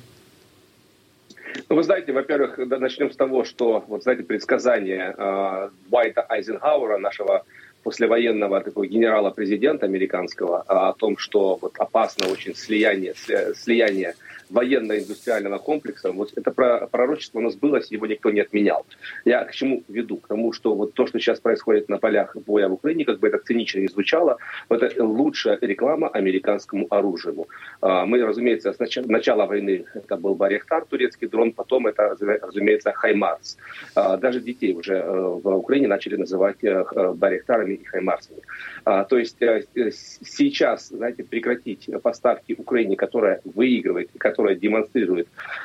Speaker 2: Ну, вы знаете, во-первых, начнем с того, что, вот знаете, предсказание э, Уайта Айзенхауэра, нашего послевоенного такого генерала-президента американского, о том, что вот опасно очень слияние, слияние военно-индустриального комплекса, вот это пророчество, оно сбылось, его никто не отменял. Я к чему веду? К тому, что вот то, что сейчас происходит на полях боя в Украине, как бы это цинично не звучало, это лучшая реклама американскому оружию. Мы, разумеется, с начала войны это был Байрактар, турецкий дрон, потом это, разумеется, Хаймарс. Даже детей уже в Украине начали называть Байрактарами и Хаймарсами. То есть сейчас, знаете, прекратить поставки Украине, которая выигрывает, которая демонстрирует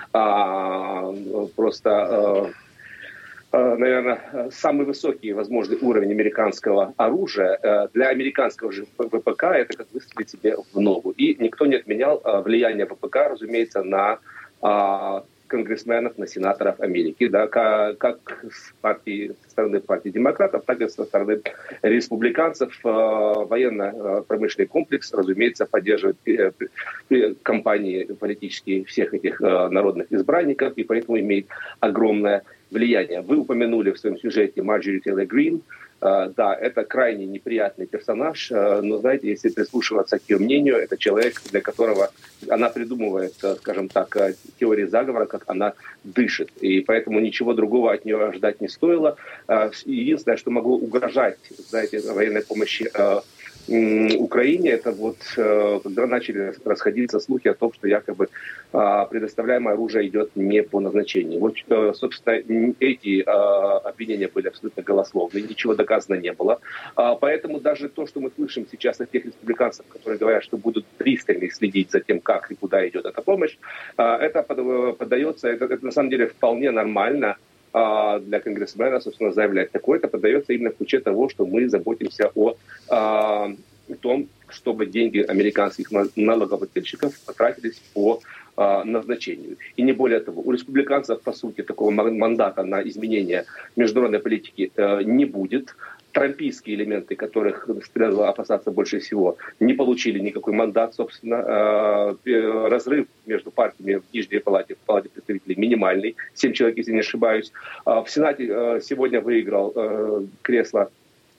Speaker 2: а, просто, а, а, наверное, самый высокий возможный уровень американского оружия, а, для американского же ВПК это как выстрелить себе в ногу. И никто не отменял а, влияние ВПК, разумеется, на а, конгрессменов, на сенаторов Америки, да, как, как с партии, со стороны партии демократов, так и со стороны республиканцев. Э, военно-промышленный комплекс, разумеется, поддерживает э, э, кампании политические всех этих э, народных избранников, и поэтому имеет огромное влияние. Вы упомянули в своем сюжете Марджори Тейлор Грин. Uh, да, это крайне неприятный персонаж, uh, но, знаете, если прислушиваться к ее мнению, это человек, для которого она придумывает, uh, скажем так, uh, теории заговора, как она дышит. И поэтому ничего другого от нее ждать не стоило. Uh, единственное, что могло угрожать, знаете, военной помощи uh, Украине, это вот когда начали расходиться слухи о том, что якобы предоставляемое оружие идет не по назначению. Вот, собственно, эти обвинения были абсолютно голословны, ничего доказано не было. Поэтому даже то, что мы слышим сейчас от тех республиканцев, которые говорят, что будут пристально следить за тем, как и куда идет эта помощь, это поддается, это, это на самом деле вполне нормально для конгрессмена, собственно, заявлять. Такое это подается именно в ключе того, что мы заботимся о, о том, чтобы деньги американских налогоплательщиков потратились по а, назначению. И не более того, у республиканцев, по сути, такого мандата на изменение международной политики э, не будет. Трампийские элементы, которых следовало опасаться больше всего, не получили никакой мандат, собственно. Разрыв между партиями в Нижней палате, в палате представителей минимальный, семь человек, если не ошибаюсь. В Сенате сегодня выиграл кресло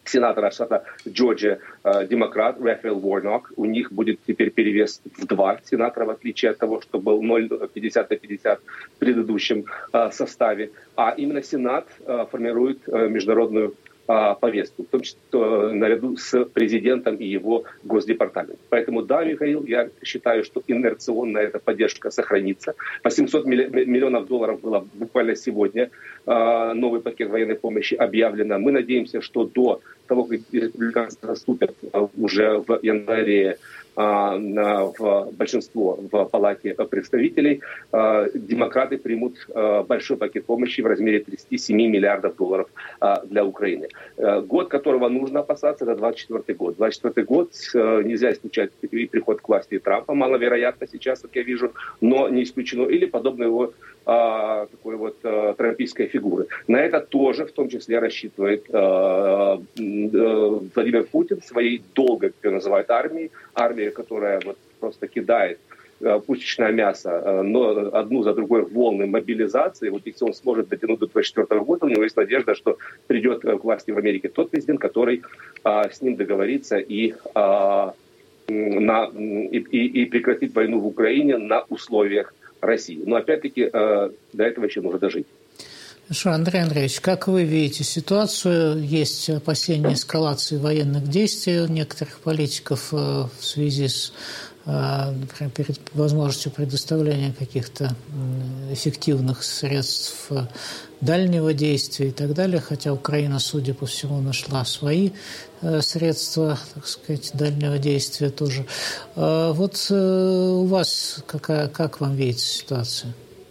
Speaker 2: сенатора штата Джорджия, демократ Рафаэль Уорнок. У них будет теперь перевес в два сенатора, в отличие от того, что был ноль пятьдесят на пятьдесят в предыдущем составе. А именно Сенат формирует международную повестку, в том числе наряду с президентом и его Госдепартаментом. Поэтому да, Михаил, я считаю, что инерционная эта поддержка сохранится. восемьсот миллионов долларов было буквально сегодня. Новый пакет военной помощи объявлено. Мы надеемся, что до того, как республиканцы наступят уже в январе в большинство в Палате представителей, демократы примут большой пакет помощи в размере тридцать семь миллиардов долларов для Украины. Год, которого нужно опасаться, это двадцать четвёртый год. двадцать четвёртый год, нельзя исключать приход к власти Трампа, маловероятно сейчас, как я вижу, но не исключено, или подобной его такой вот трампийской фигуры. На это тоже в том числе рассчитывает Владимир Путин своей долгой, как ее называют, армией, армией, которая вот просто кидает пушечное мясо, но одну за другой волны мобилизации. Вот если он сможет дотянуть до двадцать четвёртого года, у него есть надежда, что придет к власти в Америке тот президент, который а, с ним договорится и, а, на, и, и, и прекратит войну в Украине на условиях России. Но опять-таки а, до этого еще нужно дожить.
Speaker 1: Хорошо, Андрей Андреевич, как вы видите ситуацию? Есть опасения эскалации военных действий у некоторых политиков в связи с, например, перед возможностью предоставления каких-то эффективных средств дальнего действия и так далее, хотя Украина, судя по всему, нашла свои средства, так сказать, дальнего действия тоже. Вот у вас какая, как вам видится ситуация?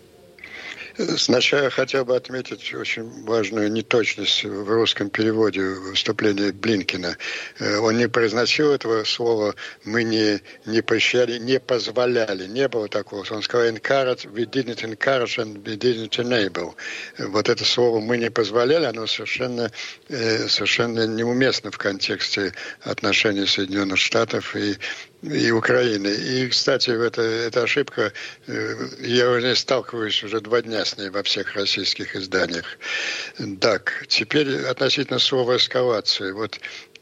Speaker 3: Сначала я хотел бы отметить очень важную неточность в русском переводе выступления Блинкена. Он не произносил этого слова «мы не, не поощряли, не позволяли». Не было такого. Он сказал «encourage», «we didn't encourage and we didn't enable». Вот это слово «мы не позволяли», оно совершенно, совершенно неуместно в контексте отношений Соединенных Штатов и и Украины. И, кстати, это, эта ошибка, я уже сталкиваюсь уже два дня с ней во всех российских изданиях. Так, теперь относительно слова «эскалации». Вот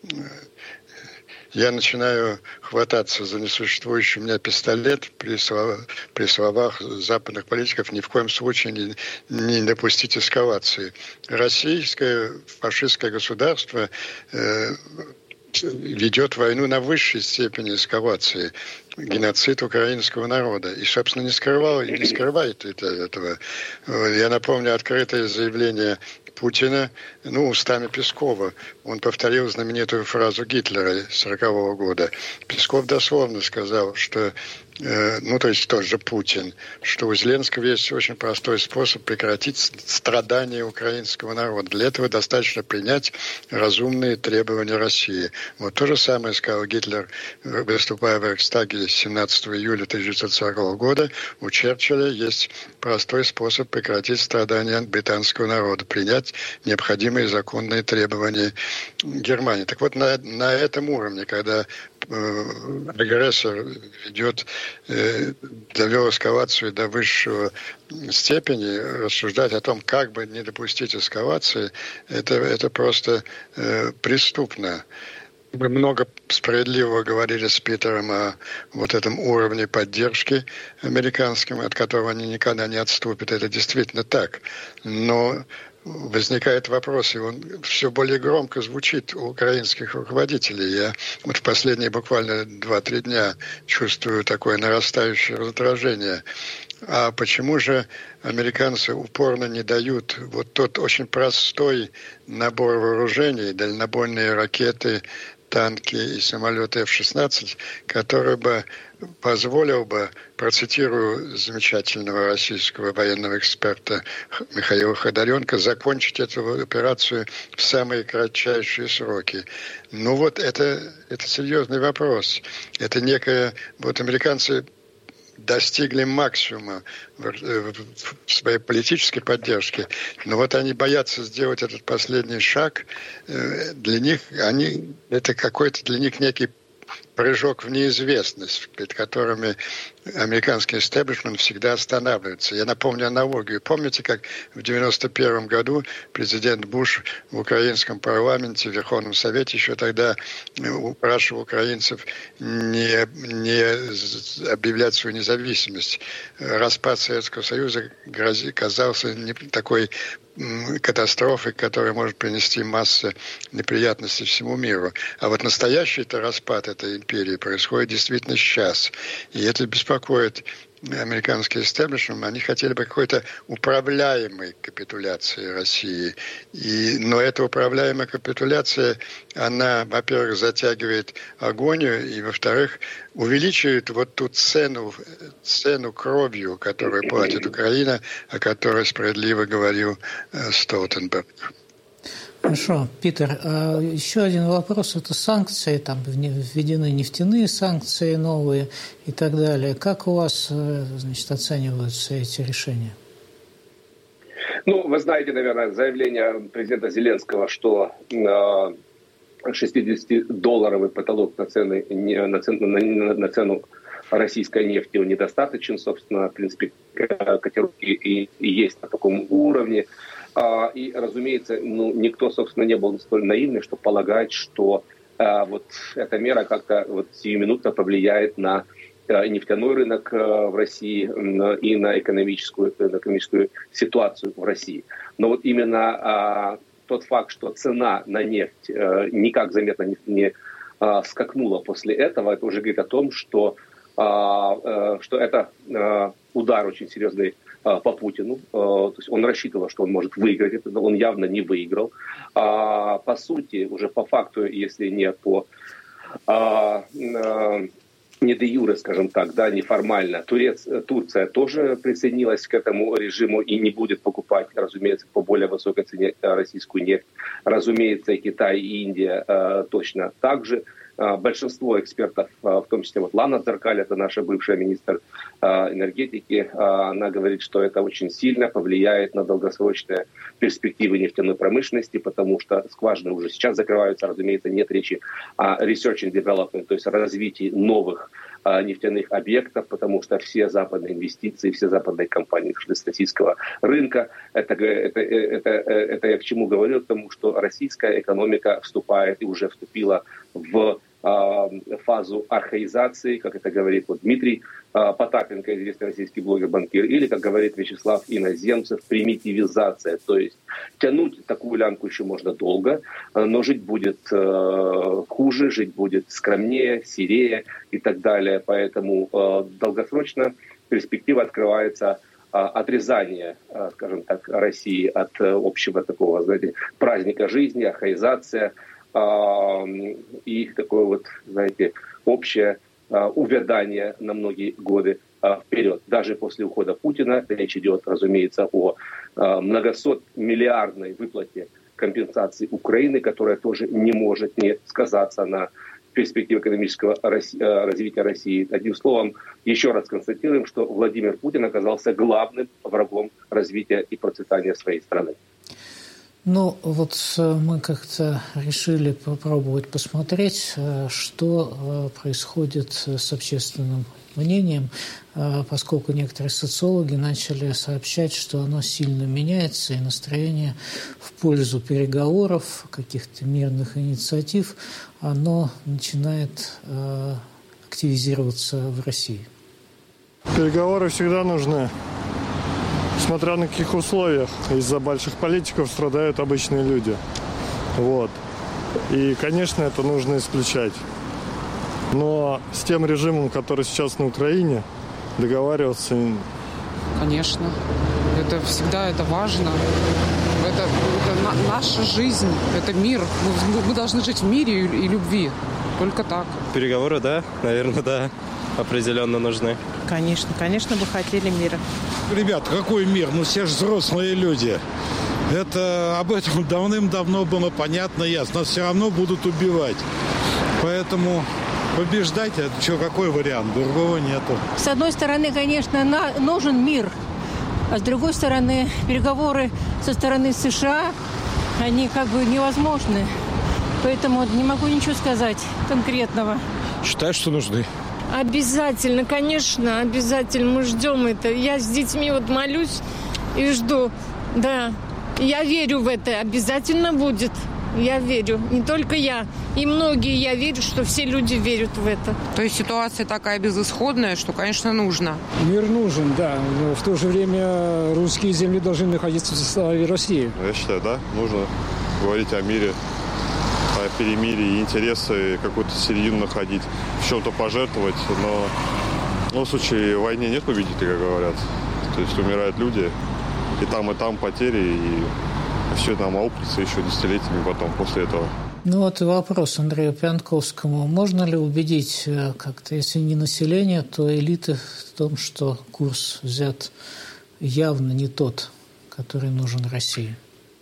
Speaker 3: я начинаю хвататься за несуществующий у меня пистолет при, слов, при словах западных политиков ни в коем случае не, не допустить эскалации. Российское фашистское государство э, ведет войну на высшей степени эскалации, геноцид украинского народа. И, собственно, не скрывал, не скрывает это, этого. Я напомню открытое заявление Путина, ну, устами Пескова. Он повторил знаменитую фразу Гитлера сорокового года. Песков дословно сказал, что ну, то есть тот же Путин, что у Зеленского есть очень простой способ прекратить страдания украинского народа. Для этого достаточно принять разумные требования России. Вот то же самое сказал Гитлер, выступая в Рейхстаге семнадцатого июля тысяча девятьсот сорокового года. У Черчилля есть простой способ прекратить страдания британского народа, принять необходимые законные требования Германии. Так вот, на, на этом уровне, когда агрессор ведет, э, довел эскалацию до высшего степени, рассуждать о том, как бы не допустить эскалации, это, это просто э, преступно. Мы много справедливого говорили с Питером о вот этом уровне поддержки американским, от которого они никогда не отступят. Это действительно так. Но возникает вопрос, и он все более громко звучит у украинских руководителей. Я вот в последние буквально два-три дня чувствую такое нарастающее раздражение. А почему же американцы упорно не дают вот тот очень простой набор вооружений, дальнобойные ракеты, танки и самолеты эф шестнадцать, который бы позволил бы, процитирую замечательного российского военного эксперта Михаила Ходоренко, закончить эту операцию в самые кратчайшие сроки. Ну вот это, это серьезный вопрос. Это некое... Вот американцы достигли максимума в своей политической поддержке, но вот они боятся сделать этот последний шаг. Для них они, это какой-то для них некий прыжок в неизвестность, перед которыми американский истеблишмент всегда останавливается. Я напомню аналогию. Помните, как в девяносто первом году президент Буш в украинском парламенте, в Верховном Совете еще тогда упрашивал украинцев не, не объявлять свою независимость. Распад Советского Союза грози, казался не такой катастрофой, которая может принести массу неприятностей всему миру. А вот настоящий-то распад этой империи происходит действительно сейчас. И это беспокоит американский истеблишмент. Они хотели бы какой-то управляемой капитуляции России. И, но эта управляемая капитуляция, она, во-первых, затягивает агонию, и, во-вторых, увеличивает вот ту цену, цену кровью, которую платит Украина, о которой справедливо говорил Столтенберг.
Speaker 1: Хорошо, Питер, а еще один вопрос – это санкции, там введены нефтяные санкции новые и так далее. Как у вас, значит, оцениваются эти решения?
Speaker 2: Ну, вы знаете, наверное, заявление президента Зеленского, что шестидесятидолларовый потолок на, цены, на, цену, на, на цену российской нефти недостаточен. Собственно, в принципе, котировки и, и есть на таком уровне. И, разумеется, ну, никто, собственно, не был столь наивный, чтобы полагать, что а, вот эта мера как-то вот сиюминутно повлияет на а, нефтяной рынок а, в России а, и на экономическую, на экономическую ситуацию в России. Но вот именно а, тот факт, что цена на нефть а, никак заметно не, не а, скакнула после этого, это уже говорит о том, что, а, а, что это а, удар очень серьезный по Путину. То есть он рассчитывал, что он может выиграть это, но он явно не выиграл. По сути, уже по факту, если не по не де юре, скажем так, да, неформально, Турец, Турция тоже присоединилась к этому режиму и не будет покупать, разумеется, по более высокой цене российскую нефть. Разумеется, и Китай, и Индия точно так же. Большинство экспертов, в том числе вот Лана Дзаркаль, это наша бывшая министр энергетики, она говорит, что это очень сильно повлияет на долгосрочные перспективы нефтяной промышленности, потому что скважины уже сейчас закрываются, разумеется, нет речи о research and development, то есть о развитии новых нефтяных объектов, потому что все западные инвестиции, все западные компании шли с российского рынка. Это, это, это, это я к чему говорю? К тому, что российская экономика вступает и уже вступила в э, фазу архаизации, как это говорит вот Дмитрий э, Потапенко, известный российский блогер-банкир, или, как говорит Вячеслав Иноземцев, примитивизация. То есть тянуть такую лямку еще можно долго, но жить будет э, хуже, жить будет скромнее, серее и так далее. Поэтому э, долгосрочно перспектива открывается э, отрезание, э, скажем так, России от э, общего такого, знаете, праздника жизни, архаизация, и их такое вот, знаете, общее увядание на многие годы вперед. Даже после ухода Путина речь идет, разумеется, о многосотмиллиардной выплате компенсации Украины, которая тоже не может не сказаться на перспективе экономического развития России. Одним словом, еще раз констатируем, что Владимир Путин оказался главным врагом развития и процветания своей страны.
Speaker 1: Ну, вот мы как-то решили попробовать посмотреть, что происходит с общественным мнением, поскольку некоторые социологи начали сообщать, что оно сильно меняется, и настроение в пользу переговоров, каких-то мирных инициатив, оно начинает активизироваться в России.
Speaker 7: Переговоры всегда нужны. Смотря на каких условиях. Из-за больших политиков страдают обычные люди. Вот. И, конечно, это нужно исключать. Но с тем режимом, который сейчас на Украине, договариваться...
Speaker 10: Конечно. Это всегда это важно. Это, это на, наша жизнь, это мир. Мы, мы должны жить в мире и, и любви. Только так.
Speaker 11: Переговоры, да? Наверное, да. Определенно нужны.
Speaker 12: Конечно, конечно, бы хотели мира.
Speaker 13: Ребят, какой мир? Ну все же взрослые люди. Это об этом давным-давно было понятно, ясно. Нас все равно будут убивать. Поэтому побеждать, это что, какой вариант? Другого нету.
Speaker 12: С одной стороны, конечно, на, нужен мир. А с другой стороны, переговоры со стороны США, они как бы невозможны. Поэтому не могу ничего сказать конкретного.
Speaker 13: Считаю, что нужны.
Speaker 14: Обязательно, конечно, обязательно. Мы ждем это. Я с детьми вот молюсь и жду. Да, я верю в это. Обязательно будет. Я верю. Не только я. И многие, я верю, что все люди верят в это.
Speaker 10: То есть ситуация такая безысходная, что, конечно, нужно.
Speaker 15: Мир нужен, да. Но в то же время русские земли должны находиться в составе России.
Speaker 16: Я считаю, да, нужно говорить о мире, о перемирии, интересы, какую-то середину находить, в чем-то пожертвовать. Но, но в случае войны нет победителей, как говорят. То есть умирают люди, и там, и там потери, и все это нам аукнется еще десятилетиями потом, после этого.
Speaker 1: Ну вот и вопрос Андрею Пиантковскому. Можно ли убедить как-то, если не население, то элиты в том, что курс взят явно не тот, который нужен России?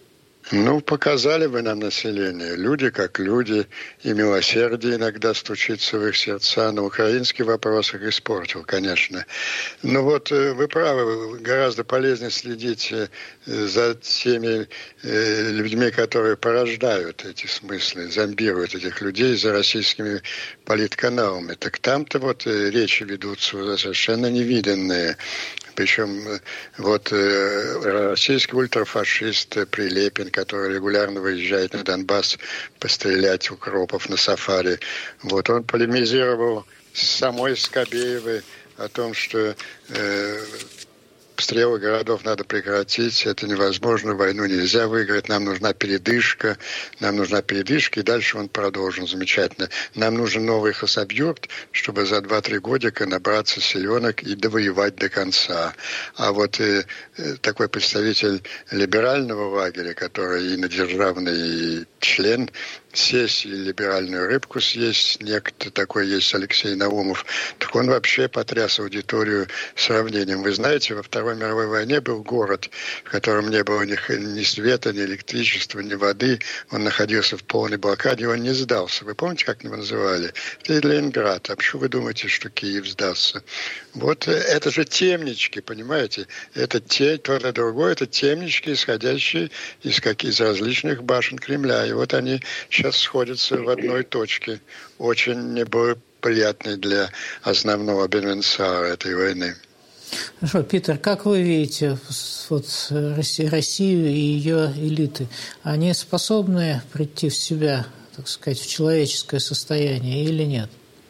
Speaker 3: Ну, показали бы нам население. Люди как люди, и милосердие иногда стучится в их сердца. На украинский вопрос их испортил, конечно. Но вот вы правы, гораздо полезнее следить за теми людьми, которые порождают эти смыслы, зомбируют этих людей за российскими политканалами. Так там-то вот речи ведутся совершенно невиданные. Причем вот российский ультрафашист Прилепин, который регулярно выезжает на Донбасс пострелять укропов на сафари, вот он полемизировал с самой Скобеевой о том, что э, обстрелы городов надо прекратить, это невозможно, войну нельзя выиграть, нам нужна передышка, нам нужна передышка, и дальше он продолжил замечательно. Нам нужен новый хасабюрт, чтобы за два-три годика набраться силенок и довоевать до конца. А вот э, такой представитель либерального лагеря, который инодержавный член сесть и либеральную рыбку съесть, некто такой есть Алексей Наумов, так он вообще потряс аудиторию сравнением. Вы знаете, во Второй мировой войне был город, в котором не было ни, ни света, ни электричества, ни воды. Он находился в полной блокаде, он не сдался. Вы помните, как его называли? Это Ленинград. А почему вы думаете, что Киев сдался? Вот это же темнички, понимаете? Это те, то-то другое, это темнички, исходящие из, как, из различных башен Кремля. И вот они сейчас сходятся в одной точке, очень неблагоприятной для основного бенефициара этой войны.
Speaker 1: Хорошо, Питер, как вы видите вот, Россию и ее элиты? Они способны прийти в себя, так сказать, в человеческое состояние или нет?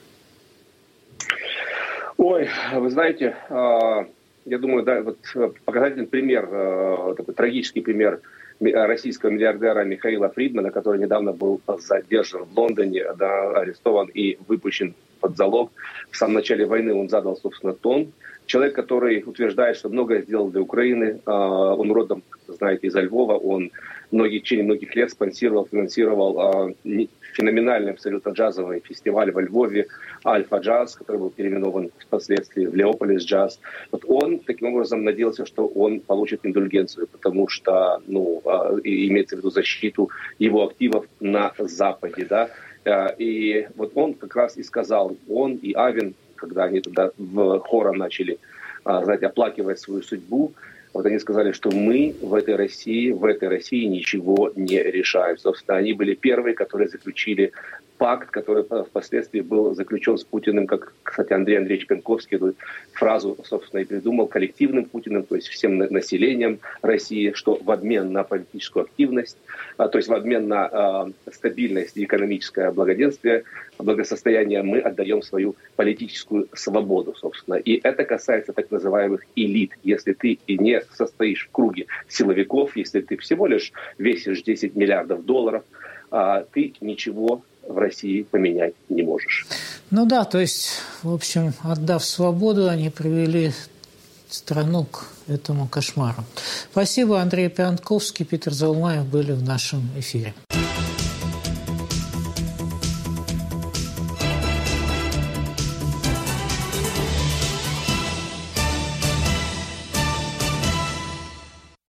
Speaker 2: Ой, вы знаете, я думаю, да, вот показательный пример, такой трагический пример российского миллиардера Михаила Фридмана, который недавно был задержан в Лондоне, да, арестован и выпущен под залог. В самом начале войны он задал, собственно, тон. Человек, который утверждает, что многое сделал для Украины. Он родом, знаете, из Львова. Он многие, в течение многих лет спонсировал, финансировал феноменальный абсолютно джазовый фестиваль во Львове «Альфа-джаз», который был переименован впоследствии в «Леополис-джаз». Вот он таким образом надеялся, что он получит индульгенцию, потому что, ну, имеется в виду защиту его активов на Западе, да. И вот он как раз и сказал, он и Авен, когда они тогда в хором начали, знаете, оплакивать свою судьбу, вот они сказали, что мы в этой России, в этой России ничего не решаем. Собственно, они были первые, которые заключили пакт, который впоследствии был заключен с Путиным, как, кстати, Андрей Андреевич Пенковский эту фразу, собственно, и придумал, коллективным Путиным, то есть всем населением России, что в обмен на политическую активность, то есть в обмен на э, стабильность и экономическое благоденствие, благосостояние, мы отдаем свою политическую свободу, собственно. И это касается так называемых элит. Если ты и не состоишь в круге силовиков, если ты всего лишь весишь десять миллиардов долларов, э, ты ничего в России поменять не можешь.
Speaker 1: Ну да, то есть, в общем, отдав свободу, они привели страну к этому кошмару. Спасибо, Андрей Пиантковский, Питер Заумаев были в нашем эфире.